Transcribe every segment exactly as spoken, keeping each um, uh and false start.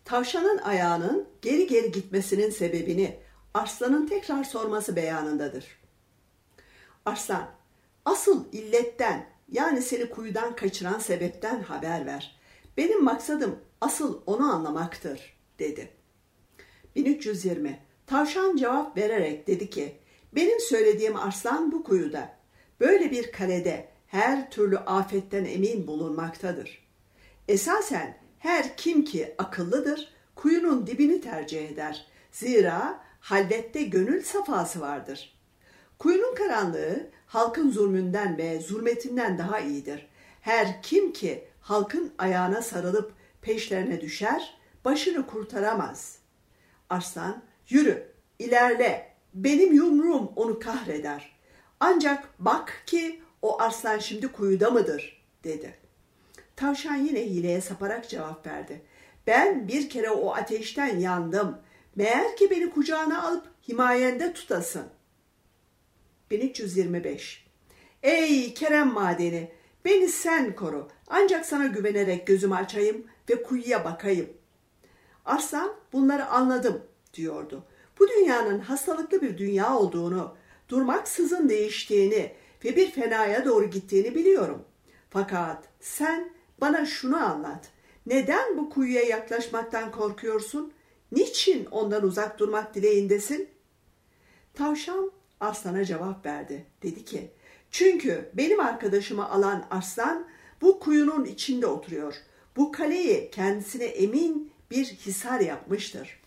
Tavşanın ayağının geri geri gitmesinin sebebini Arslan'ın tekrar sorması beyanındadır. Arslan, asıl illetten yani seni kuyudan kaçıran sebepten haber ver. Benim maksadım asıl onu anlamaktır, dedi. bin üç yüz yirmi. Tavşan cevap vererek dedi ki, benim söylediğim arslan bu kuyuda. Böyle bir kalede her türlü afetten emin bulunmaktadır. Esasen her kim ki akıllıdır, kuyunun dibini tercih eder. Zira halvette gönül safası vardır. Kuyunun karanlığı halkın zulmünden ve zulmetinden daha iyidir. Her kim ki halkın ayağına sarılıp peşlerine düşer, başını kurtaramaz. Arslan, yürü, ilerle, benim yumruğum onu kahreder. Ancak bak ki o arslan şimdi kuyuda mıdır, dedi. Tavşan yine hileye saparak cevap verdi. Ben bir kere o ateşten yandım. Meğer ki beni kucağına alıp himayende tutasın. bin üç yüz yirmi beş. Ey Kerem madeni, beni sen koru. Ancak sana güvenerek gözümü açayım ve kuyuya bakayım. Arslan, bunları anladım, diyordu. Bu dünyanın hastalıklı bir dünya olduğunu, durmaksızın değiştiğini ve bir fenaya doğru gittiğini biliyorum. Fakat sen bana şunu anlat. Neden bu kuyuya yaklaşmaktan korkuyorsun? Niçin ondan uzak durmak dileğindesin? Tavşan Arslan'a cevap verdi. Dedi ki, çünkü benim arkadaşımı alan Arslan bu kuyunun içinde oturuyor. Bu kaleyi kendisine emin bir hisar yapmıştır.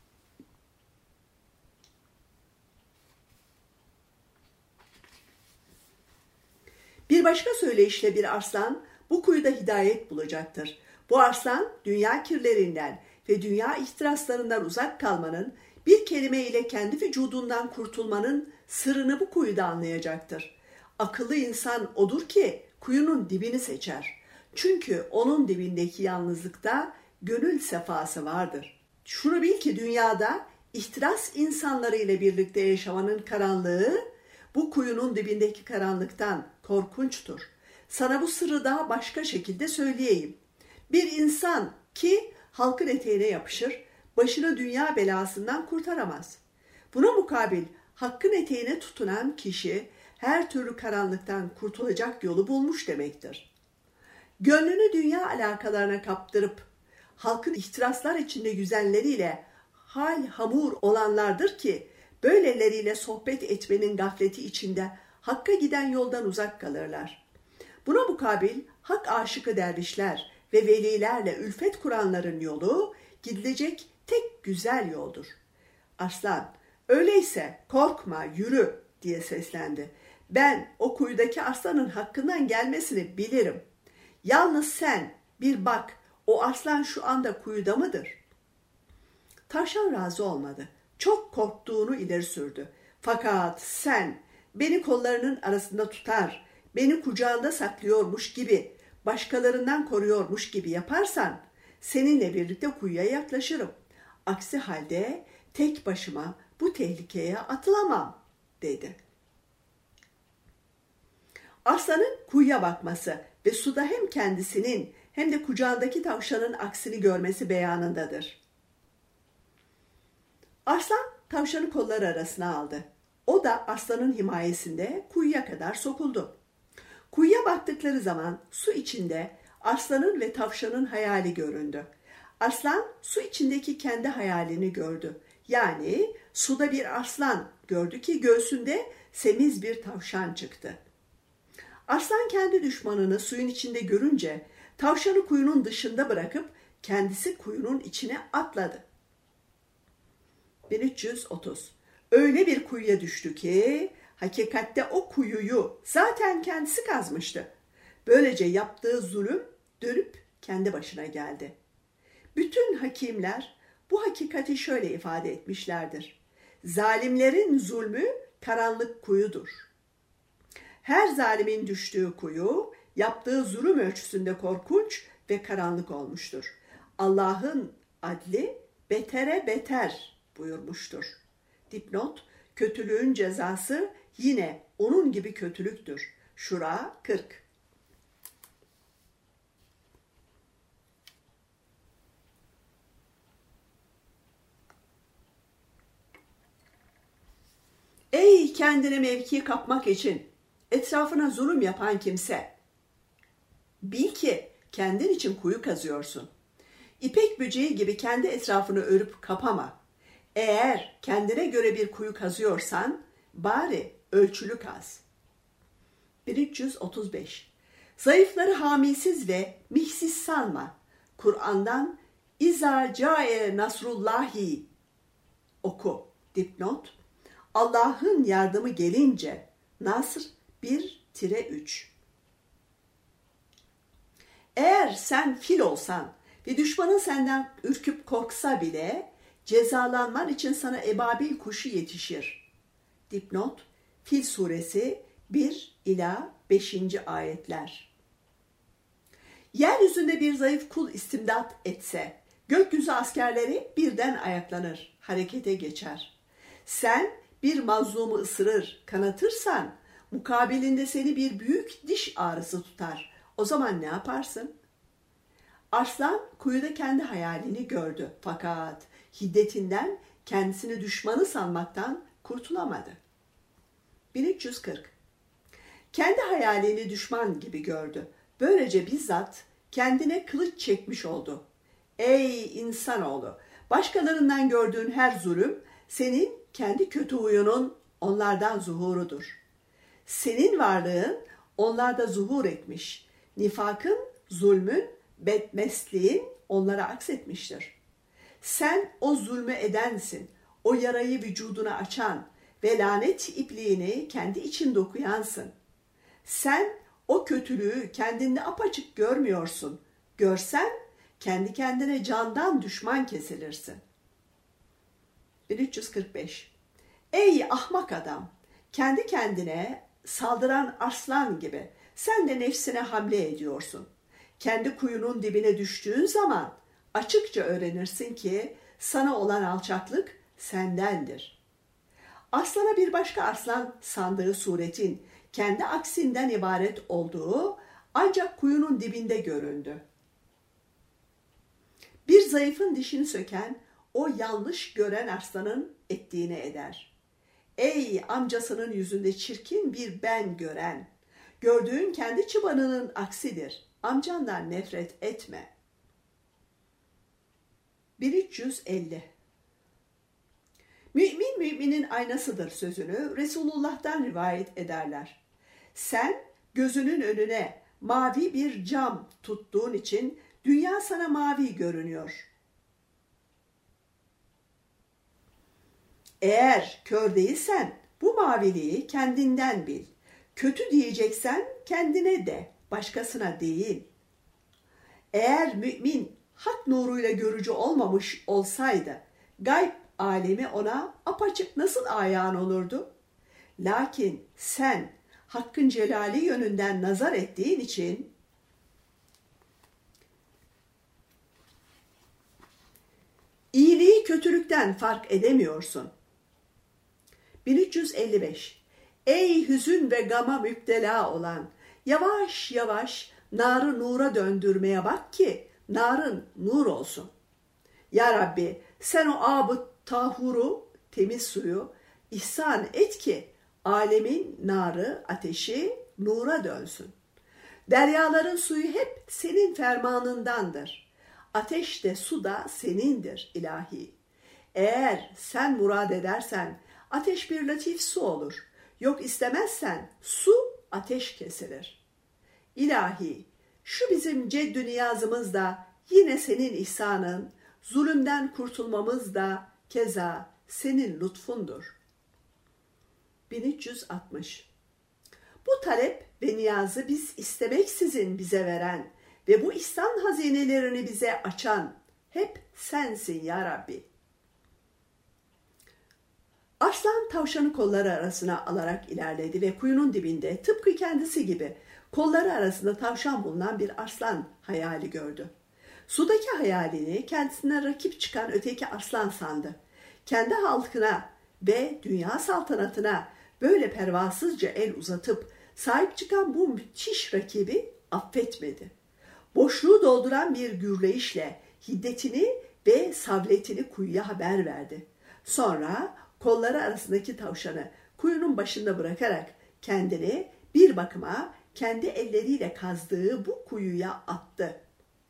Bir başka söyleyişle bir arslan bu kuyuda hidayet bulacaktır. Bu arslan dünya kirlerinden ve dünya ihtiraslarından uzak kalmanın, bir kelime ile kendi vücudundan kurtulmanın sırrını bu kuyuda anlayacaktır. Akıllı insan odur ki kuyunun dibini seçer. Çünkü onun dibindeki yalnızlıkta gönül sefası vardır. Şunu bil ki dünyada ihtiras insanları ile birlikte yaşamanın karanlığı bu kuyunun dibindeki karanlıktan korkunçtur. Sana bu sırrı daha başka şekilde söyleyeyim. Bir insan ki halkın eteğine yapışır, başını dünya belasından kurtaramaz. Buna mukabil hakkın eteğine tutunan kişi her türlü karanlıktan kurtulacak yolu bulmuş demektir. Gönlünü dünya alakalarına kaptırıp halkın ihtiraslar içinde yüzenleriyle hal hamur olanlardır ki böyleleriyle sohbet etmenin gafleti içinde hakka giden yoldan uzak kalırlar. Buna mukabil hak aşıkı dervişler ve velilerle ülfet kuranların yolu gidilecek tek güzel yoldur. Arslan, öyleyse korkma, yürü diye seslendi. Ben o kuyudaki arslanın hakkından gelmesini bilirim. Yalnız sen bir bak, o arslan şu anda kuyuda mıdır? Tavşan razı olmadı. Çok korktuğunu ileri sürdü. Fakat sen beni kollarının arasında tutar, beni kucağında saklıyormuş gibi, başkalarından koruyormuş gibi yaparsan seninle birlikte kuyuya yaklaşırım. Aksi halde tek başıma bu tehlikeye atılamam, dedi. Arslanın kuyuya bakması ve suda hem kendisinin hem de kucağındaki tavşanın aksini görmesi beyanındadır. Arslan tavşanı kolları arasına aldı. O da arslanın himayesinde kuyuya kadar sokuldu. Kuyuya baktıkları zaman su içinde arslanın ve tavşanın hayali göründü. Arslan su içindeki kendi hayalini gördü. Yani suda bir arslan gördü ki göğsünde semiz bir tavşan çıktı. Arslan kendi düşmanını suyun içinde görünce tavşanı kuyunun dışında bırakıp kendisi kuyunun içine atladı. bin üç yüz otuz. Öyle bir kuyuya düştü ki hakikatte o kuyuyu zaten kendisi kazmıştı. Böylece yaptığı zulüm dönüp kendi başına geldi. Bütün hakimler bu hakikati şöyle ifade etmişlerdir. Zalimlerin zulmü karanlık kuyudur. Her zalimin düştüğü kuyu yaptığı zulüm ölçüsünde korkunç ve karanlık olmuştur. Allah'ın adli betere beter buyurmuştur. Dipnot, kötülüğün cezası yine onun gibi kötülüktür. Şura kırk. kendine mevki kapmak için etrafına zulüm yapan kimse, bil ki kendin için kuyu kazıyorsun. İpek böceği gibi kendi etrafını örüp kapama. Eğer kendine göre bir kuyu kazıyorsan, bari ölçülü kaz. bin üç yüz otuz beş. Zayıfları hamisiz ve mihsiz sanma. Kur'an'dan İza cae nasrullahi oku. Dipnot. Allah'ın yardımı gelince Nasr bir üç. Eğer sen fil olsan ve düşmanın senden ürküp korksa bile cezalanman için sana ebabil kuşu yetişir. Dipnot. Fil suresi bir ila beşinci ayetler. Yeryüzünde bir zayıf kul istimdat etse, gökyüzü askerleri birden ayaklanır, harekete geçer. Sen bir mazlumu ısırır, kanatırsan, mukabilinde seni bir büyük diş ağrısı tutar. O zaman ne yaparsın? Arslan kuyuda kendi hayalini gördü. Fakat hiddetinden kendisini düşmanı sanmaktan kurtulamadı. bin üç yüz kırk. Kendi hayalini düşman gibi gördü. Böylece bizzat kendine kılıç çekmiş oldu. Ey insanoğlu! Başkalarından gördüğün her zulüm, senin kendi kötü huyunun onlardan zuhurudur. Senin varlığın onlarda zuhur etmiş. Nifakın, zulmün, bedmestliğin onlara aksetmiştir. Sen o zulmü edensin, o yarayı vücuduna açan ve lanet ipliğini kendi için dokuyansın. Sen o kötülüğü kendinde apaçık görmüyorsun. Görsen kendi kendine candan düşman kesilirsin. bin üç yüz kırk beş. Ey ahmak adam! Kendi kendine saldıran arslan gibi sen de nefsine hamle ediyorsun. Kendi kuyunun dibine düştüğün zaman açıkça öğrenirsin ki sana olan alçaklık sendendir. Aslana bir başka arslan sandığı suretin kendi aksinden ibaret olduğu ancak kuyunun dibinde göründü. Bir zayıfın dişini söken o yanlış gören arslanın ettiğini eder. Ey amcasının yüzünde çirkin bir ben gören! Gördüğün kendi çıbanının aksidir. Amcandan nefret etme. bin üç yüz elli. Mümin müminin aynasıdır sözünü Resulullah'tan rivayet ederler. Sen gözünün önüne mavi bir cam tuttuğun için dünya sana mavi görünüyor. Eğer kör değilsen bu maviliği kendinden bil. Kötü diyeceksen kendine de, başkasına değil. Eğer mümin hak nuruyla görücü olmamış olsaydı, gayb alemi ona apaçık nasıl ayağın olurdu? Lakin sen hakkın celali yönünden nazar ettiğin için iyiliği kötülükten fark edemiyorsun. bin üç yüz elli beş. Ey hüzün ve gama müptela olan, yavaş yavaş narı nura döndürmeye bak ki narın nur olsun. Ya Rabbi sen o ab-ı tahuru, temiz suyu ihsan et ki alemin narı, ateşi nura dönsün. Deryaların suyu hep senin fermanındandır. Ateş de su da senindir ilahi. Eğer sen murad edersen ateş bir latif su olur. Yok istemezsen su ateş kesilir. İlahi, şu bizim ceddü niyazımız da yine senin ihsanın, zulümden kurtulmamız da keza senin lütfundur. bin üç yüz altmış. Bu talep ve niyazı biz istemeksizin bize veren ve bu ihsan hazinelerini bize açan hep sensin ya Rabbi. Arslan tavşanı kolları arasına alarak ilerledi ve kuyunun dibinde tıpkı kendisi gibi kolları arasında tavşan bulunan bir arslan hayali gördü. Sudaki hayalini kendisine rakip çıkan öteki arslan sandı. Kendi halkına ve dünya saltanatına böyle pervasızca el uzatıp sahip çıkan bu müthiş rakibi affetmedi. Boşluğu dolduran bir gürleyişle hiddetini ve savletini kuyuya haber verdi. Sonra kolları arasındaki tavşanı kuyunun başında bırakarak kendini bir bakıma kendi elleriyle kazdığı bu kuyuya attı.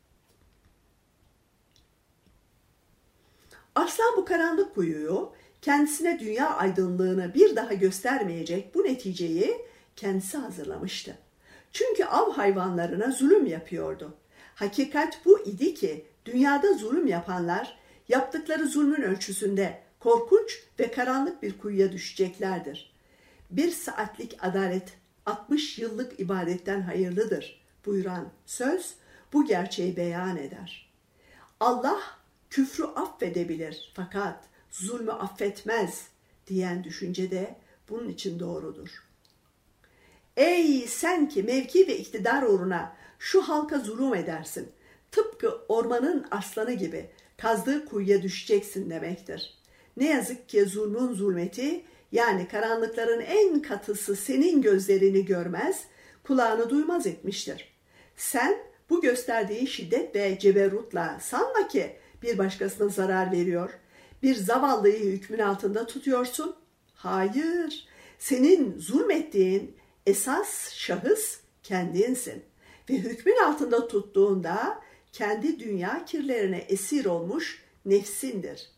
Arslan bu karanlık kuyuyu, kendisine dünya aydınlığını bir daha göstermeyecek bu neticeyi kendisi hazırlamıştı. Çünkü av hayvanlarına zulüm yapıyordu. Hakikat bu idi ki dünyada zulüm yapanlar yaptıkları zulmün ölçüsünde korkunç ve karanlık bir kuyuya düşeceklerdir. Bir saatlik adalet altmış yıllık ibadetten hayırlıdır buyuran söz bu gerçeği beyan eder. Allah küfrü affedebilir fakat zulmü affetmez diyen düşünce de bunun için doğrudur. Ey sen ki mevki ve iktidar uğruna şu halka zulüm edersin, tıpkı ormanın aslanı gibi kazdığı kuyuya düşeceksin demektir. Ne yazık ki zulmün zulmeti, yani karanlıkların en katısı senin gözlerini görmez, kulağını duymaz etmiştir. Sen bu gösterdiğin şiddet ve ceberrutla sanma ki bir başkasına zarar veriyor, bir zavallıyı hükmün altında tutuyorsun. Hayır, senin zulmettiğin esas şahıs kendinsin ve hükmün altında tuttuğunda kendi dünya kirlerine esir olmuş nefsindir.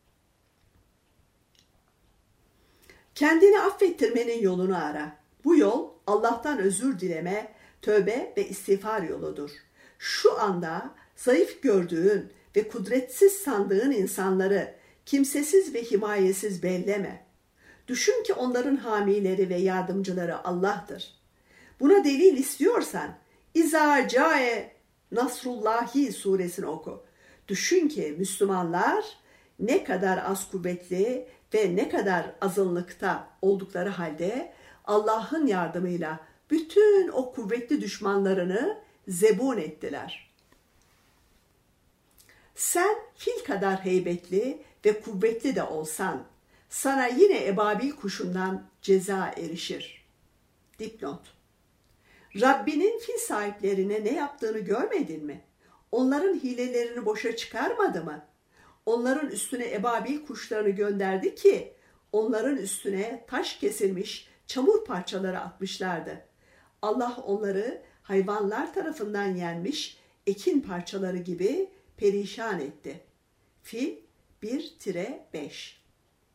Kendini affettirmenin yolunu ara. Bu yol Allah'tan özür dileme, tövbe ve istiğfar yoludur. Şu anda zayıf gördüğün ve kudretsiz sandığın insanları kimsesiz ve himayesiz belleme. Düşün ki onların hamileri ve yardımcıları Allah'tır. Buna delil istiyorsan İza cae Nasrullahi suresini oku. Düşün ki Müslümanlar ne kadar az kuvvetli ve ne kadar azınlıkta oldukları halde Allah'ın yardımıyla bütün o kuvvetli düşmanlarını zebun ettiler. Sen fil kadar heybetli ve kuvvetli de olsan, sana yine ebabil kuşundan ceza erişir. Dipnot. Rabbinin fil sahiplerine ne yaptığını görmedin mi? Onların hilelerini boşa çıkarmadı mı? Onların üstüne ebabil kuşlarını gönderdi ki, onların üstüne taş kesilmiş çamur parçaları atmışlardı. Allah onları hayvanlar tarafından yenmiş ekin parçaları gibi perişan etti. Fil bir beş.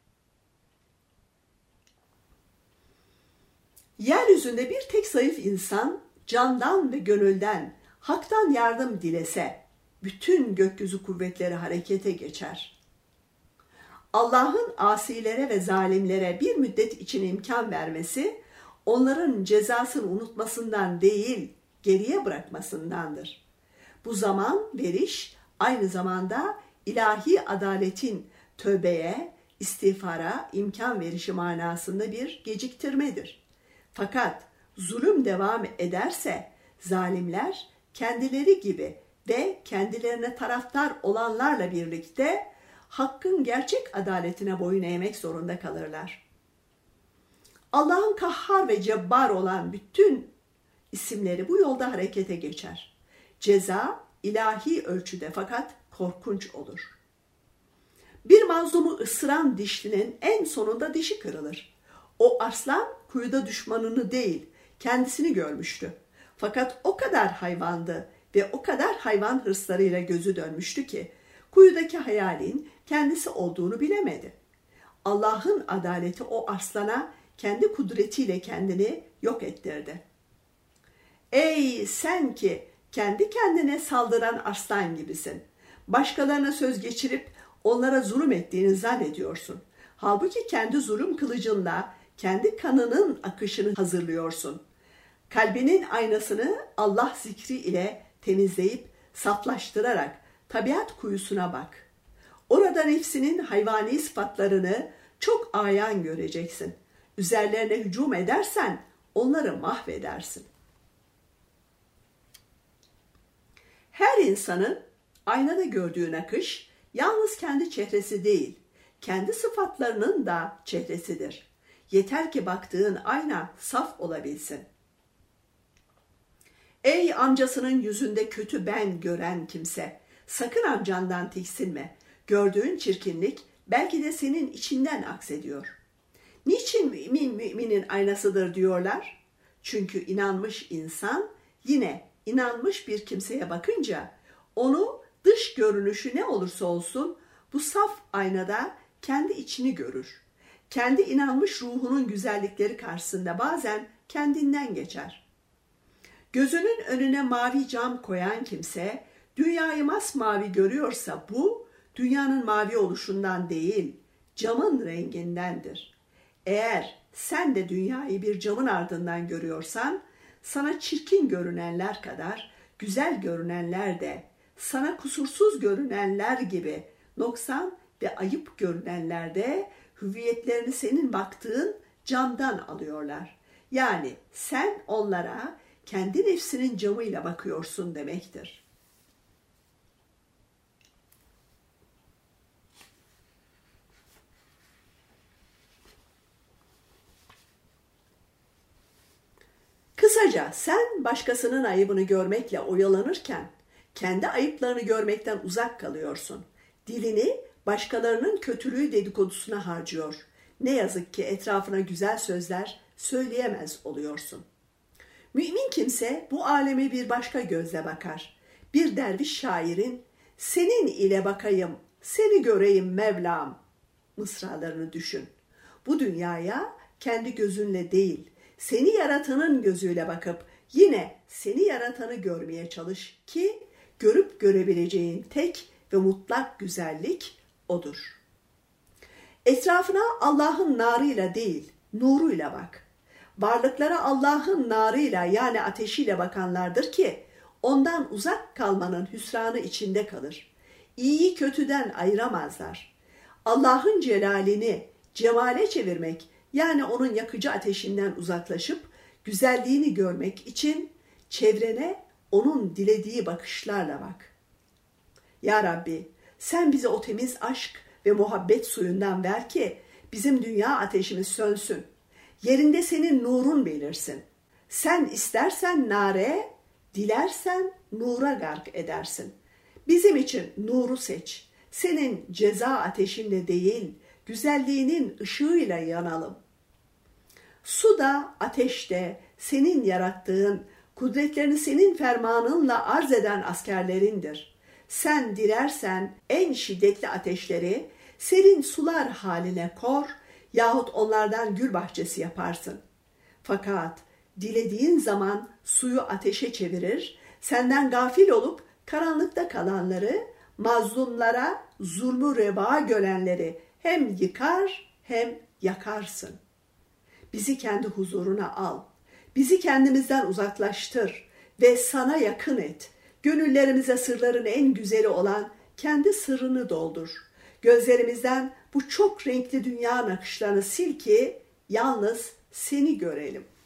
Yeryüzünde bir tek zayıf insan candan ve gönülden haktan yardım dilese bütün gökyüzü kuvvetleri harekete geçer. Allah'ın asilere ve zalimlere bir müddet için imkan vermesi onların cezasını unutmasından değil geriye bırakmasındandır. Bu zaman veriş aynı zamanda ilahi adaletin tövbeye, istiğfara imkan verişi manasında bir geciktirmedir. Fakat zulüm devam ederse zalimler kendileri gibi ve kendilerine taraftar olanlarla birlikte hakkın gerçek adaletine boyun eğmek zorunda kalırlar. Allah'ın kahhar ve cebbar olan bütün isimleri bu yolda harekete geçer. Ceza ilahi ölçüde fakat korkunç olur. Bir mazlumu ısıran dişlinin en sonunda dişi kırılır. O arslan kuyuda düşmanını değil, kendisini görmüştü. Fakat o kadar hayvandı ve o kadar hayvan hırslarıyla gözü dönmüştü ki, kuyudaki hayalin kendisi olduğunu bilemedi. Allah'ın adaleti o arslana kendi kudretiyle kendini yok ettirdi. Ey sen ki kendi kendine saldıran arslan gibisin. Başkalarına söz geçirip onlara zulüm ettiğini zannediyorsun. Halbuki kendi zulüm kılıcınla kendi kanının akışını hazırlıyorsun. Kalbinin aynasını Allah zikri ile temizleyip saflaştırarak tabiat kuyusuna bak. Orada nefsinin hayvani sıfatlarını çok ayan göreceksin. Üzerlerine hücum edersen onları mahvedersin. Her insanın aynada gördüğü nakış yalnız kendi çehresi değil, kendi sıfatlarının da çehresidir. Yeter ki baktığın ayna saf olabilsin. Ey amcasının yüzünde kötü ben gören kimse, sakın amcandan tiksinme. Gördüğün çirkinlik belki de senin içinden aksediyor. Niçin mümin müminin aynasıdır diyorlar? Çünkü inanmış insan yine inanmış bir kimseye bakınca onu dış görünüşü ne olursa olsun bu saf aynada kendi içini görür. Kendi inanmış ruhunun güzellikleri karşısında bazen kendinden geçer. Gözünün önüne mavi cam koyan kimse dünyayı masmavi görüyorsa bu dünyanın mavi oluşundan değil, camın rengindendir. Eğer sen de dünyayı bir camın ardından görüyorsan, sana çirkin görünenler kadar güzel görünenler de sana kusursuz görünenler gibi noksan ve ayıp görünenler de hüviyetlerini senin baktığın camdan alıyorlar. Yani sen onlara kendi nefsinin camıyla bakıyorsun demektir. Kısaca sen başkasının ayıbını görmekle oyalanırken kendi ayıplarını görmekten uzak kalıyorsun. Dilini başkalarının kötülüğü dedikodusuna harcıyor. Ne yazık ki etrafına güzel sözler söyleyemez oluyorsun. Mümin kimse bu aleme bir başka gözle bakar. Bir derviş şairin "Senin ile bakayım, seni göreyim Mevlam" mısralarını düşün. Bu dünyaya kendi gözünle değil, seni yaratanın gözüyle bakıp yine seni yaratanı görmeye çalış ki görüp görebileceğin tek ve mutlak güzellik odur. Etrafına Allah'ın narıyla değil, nuruyla bak. Varlıklara Allah'ın narıyla yani ateşiyle bakanlardır ki ondan uzak kalmanın hüsranı içinde kalır. İyiyi kötüden ayıramazlar. Allah'ın celalini cemale çevirmek yani onun yakıcı ateşinden uzaklaşıp güzelliğini görmek için çevrene onun dilediği bakışlarla bak. Ya Rabbi, sen bize o temiz aşk ve muhabbet suyundan ver ki bizim dünya ateşimiz sönsün. Yerinde senin nurun belirsin. Sen istersen nare, dilersen nura gark edersin. Bizim için nuru seç. Senin ceza ateşinde değil, güzelliğinin ışığıyla yanalım. Su da, ateş de senin yarattığın, kudretlerini senin fermanınla arz eden askerlerindir. Sen dilersen en şiddetli ateşleri serin sular haline kor yahut onlardan gül bahçesi yaparsın. Fakat dilediğin zaman suyu ateşe çevirir, senden gafil olup karanlıkta kalanları, mazlumlara zulmü reva görenleri hem yıkar hem yakarsın. Bizi kendi huzuruna al. Bizi kendimizden uzaklaştır ve sana yakın et. Gönüllerimize sırların en güzeli olan kendi sırrını doldur. Gözlerimizden bu çok renkli dünya nakışlarını sil ki yalnız seni görelim.